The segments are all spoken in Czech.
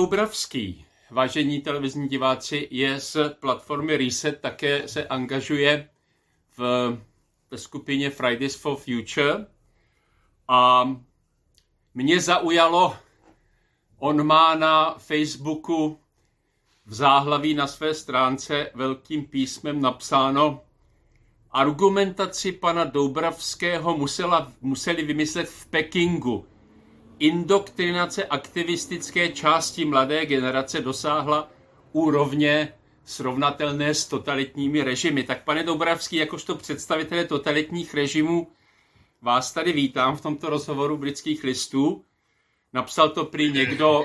Doubravský, vážení televizní diváci, je z platformy Reset, také se angažuje ve skupině Fridays for Future a mě zaujalo, on má na Facebooku v záhlaví na své stránce velkým písmem napsáno: argumentaci pana Doubravského museli vymyslet v Pekingu. Indoktrinace aktivistické části mladé generace dosáhla úrovně srovnatelné s totalitními režimy. Tak pane Doubravský, jakožto představitelé totalitních režimů, vás tady vítám v tomto rozhovoru Britských listů. Napsal to prý někdo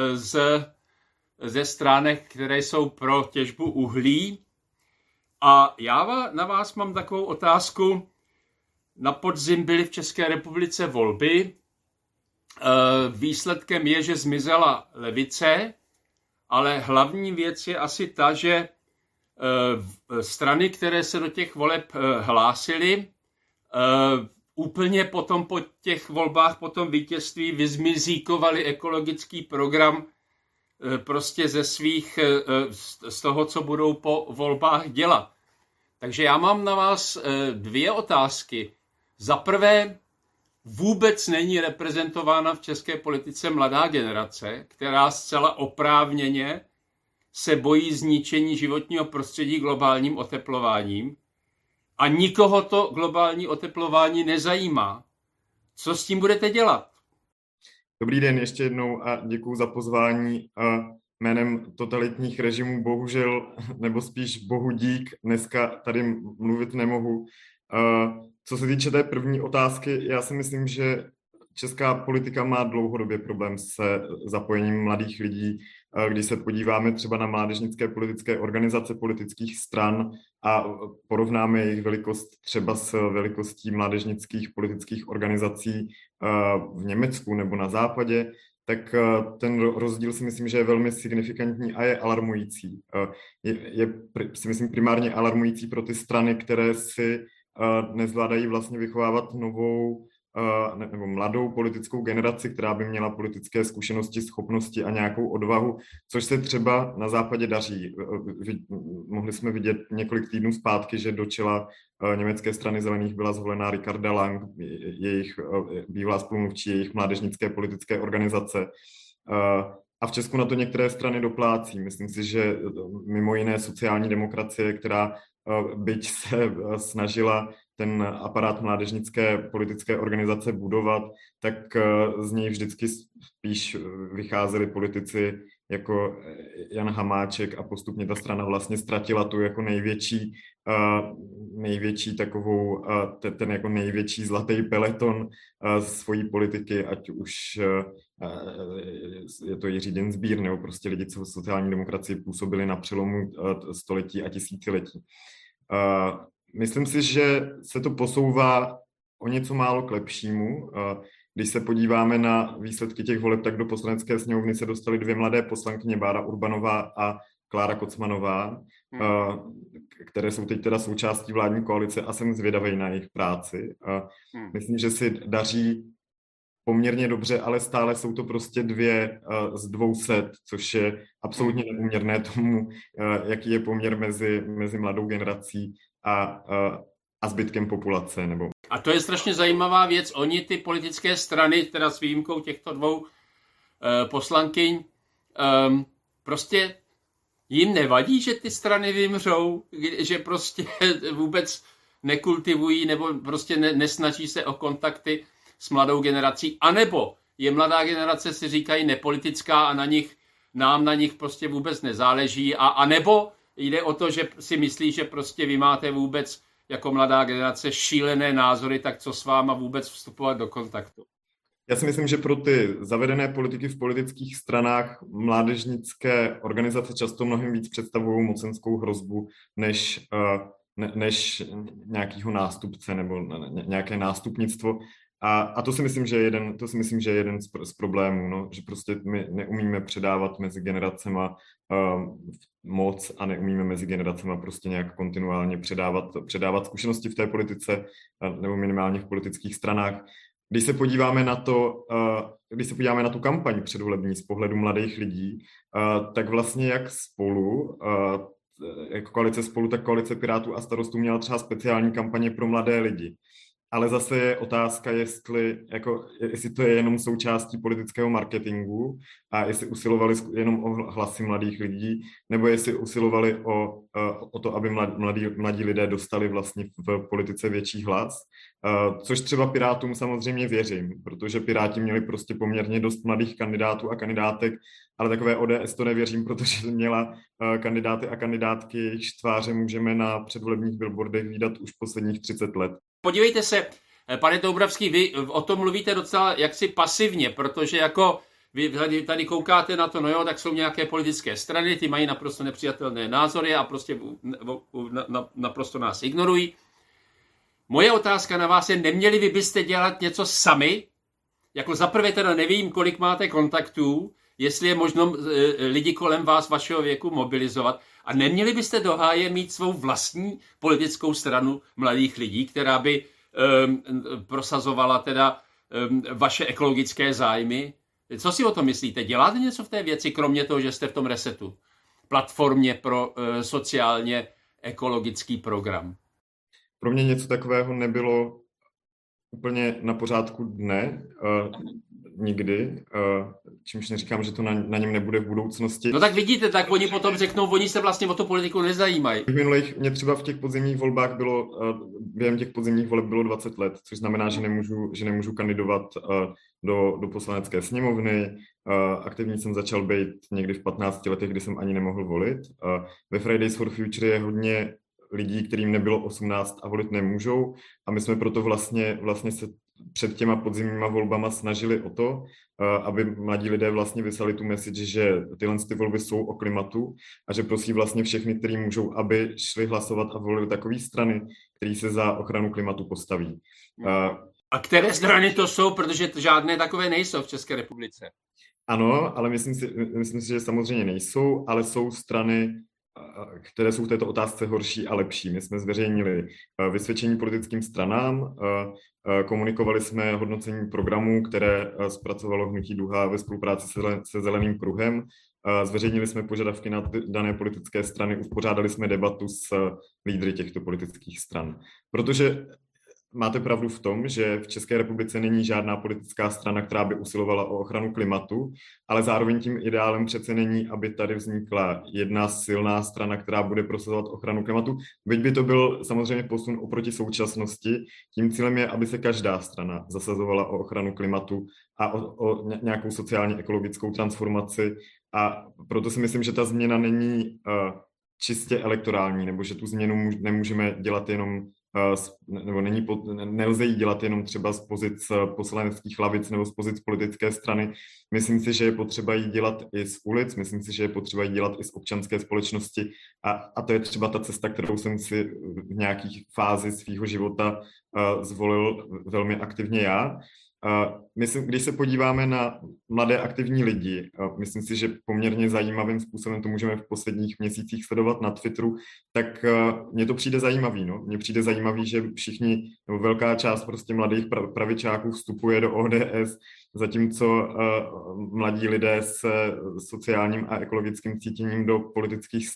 ze stránek, které jsou pro těžbu uhlí. A já na vás mám takovou otázku. Na podzim byly v České republice volby. Výsledkem je, že zmizela levice, ale hlavní věc je asi ta, že strany, které se do těch voleb hlásily, úplně potom po těch volbách, po tom vítězství vyzmizíkovali ekologický program prostě z toho, co budou po volbách dělat. Takže já mám na vás dvě otázky. Za prvé, vůbec není reprezentována v české politice mladá generace, která zcela oprávněně se bojí zničení životního prostředí globálním oteplováním a nikoho to globální oteplování nezajímá. Co s tím budete dělat? Dobrý den ještě jednou a děkuju za pozvání. Jménem totalitních režimů bohužel, nebo spíš bohu dík, dneska tady mluvit nemohu. Co se týče té první otázky, já si myslím, že česká politika má dlouhodobě problém se zapojením mladých lidí. Když se podíváme třeba na mládežnické politické organizace politických stran a porovnáme jejich velikost třeba s velikostí mládežnických politických organizací v Německu nebo na západě, tak ten rozdíl si myslím, že je velmi signifikantní a je alarmující. Je si myslím primárně alarmující pro ty strany, které si nezvládají vlastně vychovávat novou nebo mladou politickou generaci, která by měla politické zkušenosti, schopnosti a nějakou odvahu, což se třeba na západě daří. Mohli jsme vidět několik týdnů zpátky, že do čela německé strany zelených byla zvolena Ricarda Lang, jejich bývalá spolumluvčí jejich mládežnické politické organizace. A v Česku na to některé strany doplácí. Myslím si, že mimo jiné sociální demokracie, která byť se snažila ten aparát mládežnické politické organizace budovat, tak z něj vždycky spíš vycházeli politici jako Jan Hamáček a postupně ta strana vlastně ztratila tu jako největší takovou, ten jako největší zlatý peleton svojí politiky, ať už je to Jiří Dienstbier nebo prostě lidi, co v sociální demokracii působili na přelomu století a tisíciletí. Myslím si, že se to posouvá o něco málo k lepšímu. Když se podíváme na výsledky těch voleb, tak do poslanecké sněmovny se dostaly dvě mladé poslankyně, Bára Urbanová a Klára Kocmanová, které jsou teď teda součástí vládní koalice a jsem zvědavý na jejich práci. Myslím, že si daří poměrně dobře, ale stále jsou to prostě 2 z 200, což je absolutně neúměrné tomu, jaký je poměr mezi mladou generací a zbytkem populace. A to je strašně zajímavá věc. Oni, ty politické strany, teda s výjimkou těchto 2 poslankyň, prostě jim nevadí, že ty strany vymřou, že prostě vůbec nekultivují nebo prostě nesnaží se o kontakty s mladou generací, anebo je mladá generace, si říkají, nepolitická a nám na nich prostě vůbec nezáleží, a nebo jde o to, že si myslí, že prostě vy máte vůbec jako mladá generace šílené názory, tak co s váma vůbec vstupovat do kontaktu? Já si myslím, že pro ty zavedené politiky v politických stranách mládežnické organizace často mnohem víc představují mocenskou hrozbu než nějakého nástupce nebo nějaké nástupnictvo. A to si myslím, že je jeden z problémů, no, že prostě my neumíme předávat mezi generacema moc a neumíme mezi generacema prostě nějak kontinuálně předávat zkušenosti v té politice nebo minimálně v politických stranách. Když se podíváme na tu kampaň předvolební z pohledu mladých lidí, tak vlastně jak Spolu, jako koalice Spolu, tak koalice Pirátů a Starostů měla třeba speciální kampaně pro mladé lidi. Ale zase je otázka, jestli to je jenom součástí politického marketingu a jestli usilovali jenom o hlasy mladých lidí, nebo jestli usilovali o to, aby mladí lidé dostali vlastně v politice větší hlas. Což třeba Pirátům samozřejmě věřím, protože Piráti měli prostě poměrně dost mladých kandidátů a kandidátek, ale takové ODS to nevěřím, protože měla kandidáty a kandidátky, jejichž tváře můžeme na předvolebních billboardech vidět už posledních 30 let. Podívejte se, pane Doubravský, vy o tom mluvíte docela jaksi pasivně, protože jako vy tady koukáte na to, no jo, tak jsou nějaké politické strany, ty mají naprosto nepřijatelné názory a prostě naprosto nás ignorují. Moje otázka na vás je, neměli vy byste dělat něco sami? Jako zaprvé teda nevím, kolik máte kontaktů, jestli je možno lidi kolem vás vašeho věku mobilizovat. A neměli byste do háje mít svou vlastní politickou stranu mladých lidí, která by prosazovala teda vaše ekologické zájmy? Co si o tom myslíte? Děláte něco v té věci, kromě toho, že jste v tom Resetu? Platformě pro sociálně ekologický program. Pro mě něco takového nebylo úplně na pořádku dne, nikdy, čímž neříkám, že to na něm nebude v budoucnosti. No tak vidíte, tak oni potom řeknou, oni se vlastně o tu politiku nezajímají. Mě třeba v těch podzimních volbách během těch podzimních voleb bylo 20 let, což znamená, že nemůžu kandidovat do poslanecké sněmovny. Aktivní jsem začal být někdy v 15 letech, kdy jsem ani nemohl volit. Ve Fridays for Future je hodně lidí, kterým nebylo 18 a volit nemůžou. A my jsme proto vlastně se před těma podzimníma volbama snažili o to, aby mladí lidé vlastně vyslali tu message, že tyhle volby jsou o klimatu a že prosí vlastně všechny, kteří můžou, aby šli hlasovat a volili takové strany, které se za ochranu klimatu postaví. A které strany to jsou, protože žádné takové nejsou v České republice? Ano, ale myslím si, že samozřejmě nejsou, ale jsou strany, které jsou v této otázce horší a lepší. My jsme zveřejnili vysvědčení politickým stranám, komunikovali jsme hodnocení programů, které zpracovalo Hnutí Duha ve spolupráci se Zeleným kruhem, zveřejnili jsme požadavky na dané politické strany, uspořádali jsme debatu s lídry těchto politických stran. Protože máte pravdu v tom, že v České republice není žádná politická strana, která by usilovala o ochranu klimatu, ale zároveň tím ideálem přece není, aby tady vznikla jedna silná strana, která bude prosazovat ochranu klimatu. Byť by to byl samozřejmě posun oproti současnosti, tím cílem je, aby se každá strana zasazovala o ochranu klimatu a o nějakou sociálně ekologickou transformaci. A proto si myslím, že ta změna není čistě elektorální, nebo že tu změnu nemůžeme dělat jenom nebo nelze jí dělat jenom třeba z pozic poslaneckých lavic nebo z pozic politické strany. Myslím si, že je potřeba jí dělat i z ulic, myslím si, že je potřeba jí dělat i z občanské společnosti a to je třeba ta cesta, kterou jsem si v nějakých fázi svého života zvolil velmi aktivně já. Když se podíváme na mladé aktivní lidi, myslím si, že poměrně zajímavým způsobem to můžeme v posledních měsících sledovat na Twitteru, tak mně to přijde zajímavý. No? Mně přijde zajímavý, že všichni, nebo velká část prostě mladých pravičáků vstupuje do ODS, zatímco mladí lidé se sociálním a ekologickým cítěním do politických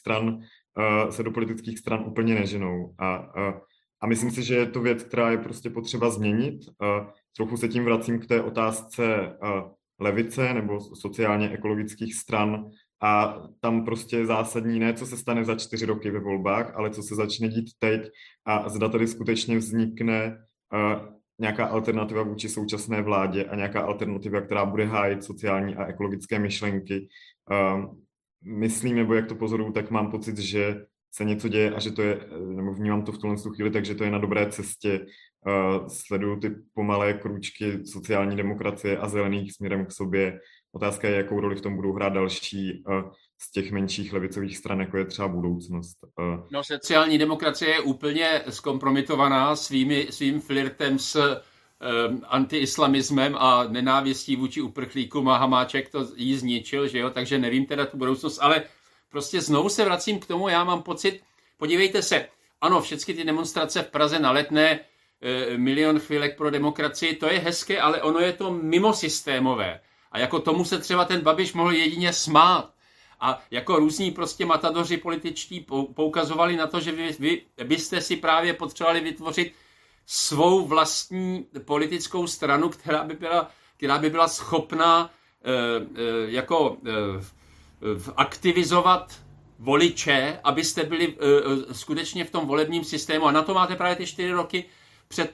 stran úplně neženou. A myslím si, že je to věc, která je prostě potřeba změnit. Trochu se tím vracím k té otázce levice nebo sociálně ekologických stran a tam prostě je zásadní ne, co se stane za 4 roky ve volbách, ale co se začne dít teď a zda tady skutečně vznikne nějaká alternativa vůči současné vládě a nějaká alternativa, která bude hájit sociální a ekologické myšlenky. Myslím, nebo jak to pozoruju, tak mám pocit, že se něco děje a že to je, nebo vnímám to v tuhle chvíli, takže to je na dobré cestě. Sleduju ty pomalé krůčky sociální demokracie a zelených směrem k sobě. Otázka je, jakou roli v tom budou hrát další z těch menších levicových stran, jako je třeba Budoucnost. No, sociální demokracie je úplně zkompromitovaná svým flirtem s antiislamismem a nenávistí vůči uprchlíkům a Hamáček to jí zničil, že jo, takže nevím teda tu budoucnost, ale prostě znovu se vracím k tomu, já mám pocit, podívejte se, ano, všechny ty demonstrace v Praze na Letné milion chvílek pro demokracii, to je hezké, ale ono je to mimosystémové. A jako tomu se třeba ten Babiš mohl jedině smát. A jako různí prostě matadoři političtí poukazovali na to, že vy byste si právě potřebovali vytvořit svou vlastní politickou stranu, která by byla schopná aktivizovat voliče, abyste byli skutečně v tom volebním systému. A na to máte právě ty 4 roky před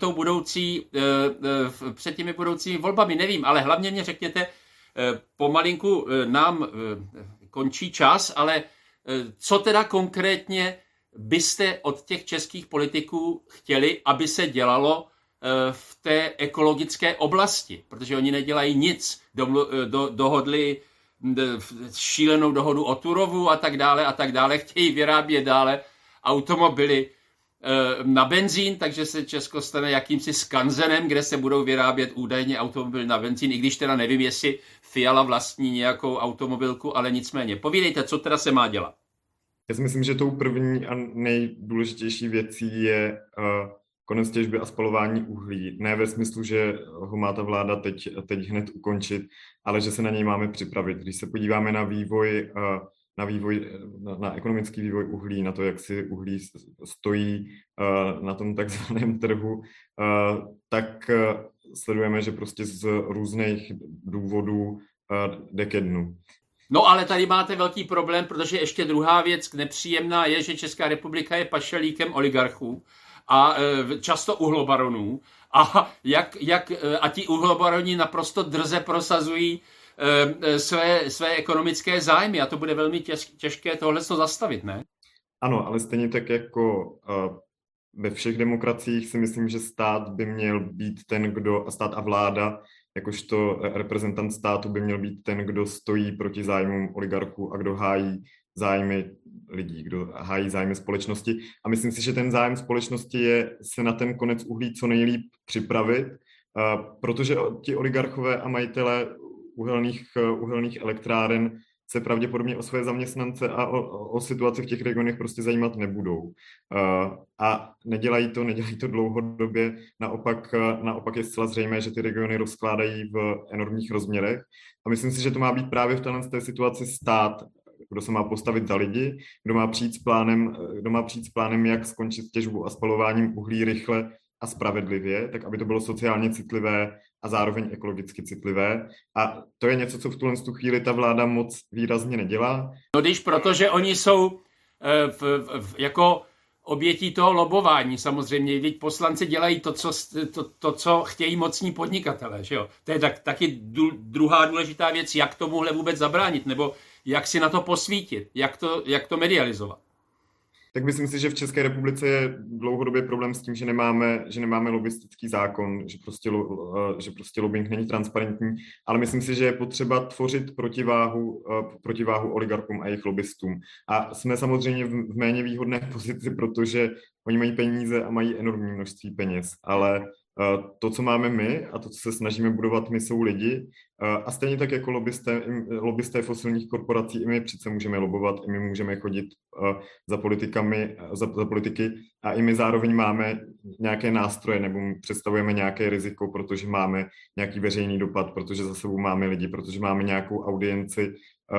těmi budoucími volbami. Nevím, ale hlavně mě řekněte, pomalinku nám končí čas, ale co teda konkrétně byste od těch českých politiků chtěli, aby se dělalo v té ekologické oblasti? Protože oni nedělají nic. Dohodli šílenou dohodu o Turovu a tak dále. Chtějí vyrábět dále automobily na benzín, takže se Česko stane jakýmsi skanzenem, kde se budou vyrábět údajně automobily na benzín, i když teda nevím, jestli Fiala vlastní nějakou automobilku, ale nicméně. Povídejte, co teda se má dělat? Já si myslím, že tou první a nejdůležitější věcí je konec těžby a spalování uhlí. Ne ve smyslu, že ho má ta vláda teď hned ukončit, ale že se na něj máme připravit. Když se podíváme na ekonomický vývoj uhlí, na to, jak si uhlí stojí na tom takzvaném trhu, tak sledujeme, že prostě z různých důvodů jde ke dnu. No ale tady máte velký problém, protože ještě druhá věc nepříjemná je, že Česká republika je pašalíkem oligarchů a často uhlobaronů a ti uhlobaroni naprosto drze prosazují své ekonomické zájmy a to bude velmi těžké tohle zastavit, ne? Ano, ale stejně tak jako ve všech demokraciích si myslím, že stát by měl být stát a vláda, jakožto reprezentant státu by měl být ten, kdo stojí proti zájmům oligarchů a kdo hájí zájmy lidí, kdo hájí zájmy společnosti. A myslím si, že ten zájem společnosti je se na ten konec uhlí co nejlíp připravit, protože ti oligarchové a majitelé uhelných elektráren se pravděpodobně o své zaměstnance a o situaci v těch regionech prostě zajímat nebudou. A nedělají to dlouhodobě, naopak je zcela zřejmé, že ty regiony rozkládají v enormních rozměrech. A myslím si, že to má být právě v té situaci stát, kdo se má postavit za lidi, kdo má přijít s plánem, jak skončit s těžbou a spalováním uhlí rychle a spravedlivě, tak aby to bylo sociálně citlivé a zároveň ekologicky citlivé. A to je něco, co v tuhle chvíli ta vláda moc výrazně nedělá. No protože oni jsou jako obětí toho lobování samozřejmě. Vždyť poslanci dělají to, co chtějí mocní podnikatelé. Že jo? To je taky druhá důležitá věc, jak tomuhle vůbec zabránit, nebo jak si na to posvítit, jak to medializovat. Tak myslím si, že v České republice je dlouhodobě problém s tím, že nemáme lobistický zákon, že prostě lobbying není transparentní, ale myslím si, že je potřeba tvořit protiváhu oligarchům a jejich lobbystům. A jsme samozřejmě v méně výhodné pozici, protože oni mají peníze a mají enormní množství peněz, ale to, co máme my a to, co se snažíme budovat my, jsou lidi. A stejně tak jako lobbysté fosilních korporací, i my přece můžeme lobovat, i my můžeme chodit za politiky a i my zároveň máme nějaké nástroje nebo představujeme nějaké riziko, protože máme nějaký veřejný dopad, protože za sebou máme lidi, protože máme nějakou audienci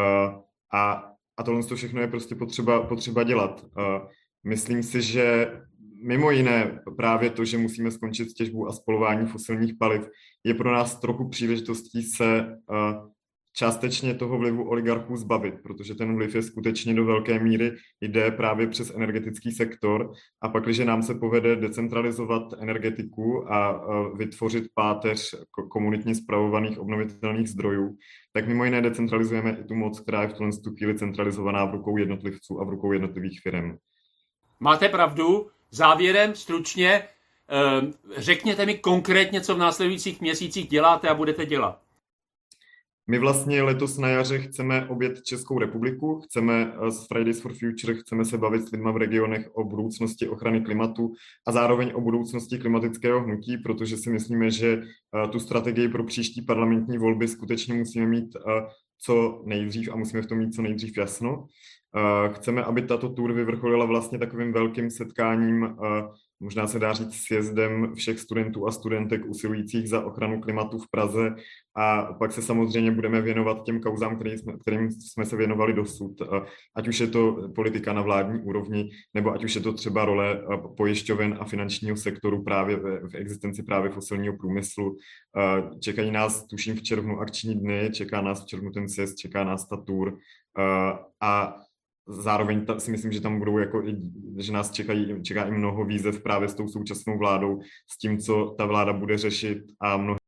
a tohle všechno je prostě potřeba dělat. Myslím si, že mimo jiné právě to, že musíme skončit s těžbou a spalování fosilních paliv, je pro nás trochu příležitostí se částečně toho vlivu oligarchů zbavit, protože ten vliv je skutečně do velké míry jde právě přes energetický sektor a pak, když nám se povede decentralizovat energetiku a vytvořit páteř komunitně spravovaných obnovitelných zdrojů, tak mimo jiné decentralizujeme i tu moc, která je v tuhle chvíli centralizovaná v rukou jednotlivců a v rukou jednotlivých firem. Máte pravdu. Závěrem stručně řekněte mi konkrétně, co v následujících měsících děláte a budete dělat. My vlastně letos na jaře chceme objet Českou republiku, chceme z Fridays for Future, chceme se bavit s lidmi v regionech o budoucnosti ochrany klimatu a zároveň o budoucnosti klimatického hnutí, protože si myslíme, že tu strategii pro příští parlamentní volby skutečně musíme mít co nejdřív a musíme v tom mít co nejdřív jasno. Chceme, aby tato tour vyvrcholila vlastně takovým velkým setkáním, možná se dá říct sjezdem všech studentů a studentek usilujících za ochranu klimatu v Praze, a pak se samozřejmě budeme věnovat těm kauzám, kterým jsme se věnovali dosud, ať už je to politika na vládní úrovni, nebo ať už je to třeba role pojišťoven a finančního sektoru právě v existenci právě fosilního průmyslu. Čekají nás, tuším, v červnu akční dny, čeká nás v červnu ten sjezd, čeká nás ta tour, a zároveň si myslím, že tam budou že nás čeká i mnoho výzev právě s tou současnou vládou, s tím, co ta vláda bude řešit, a mnoho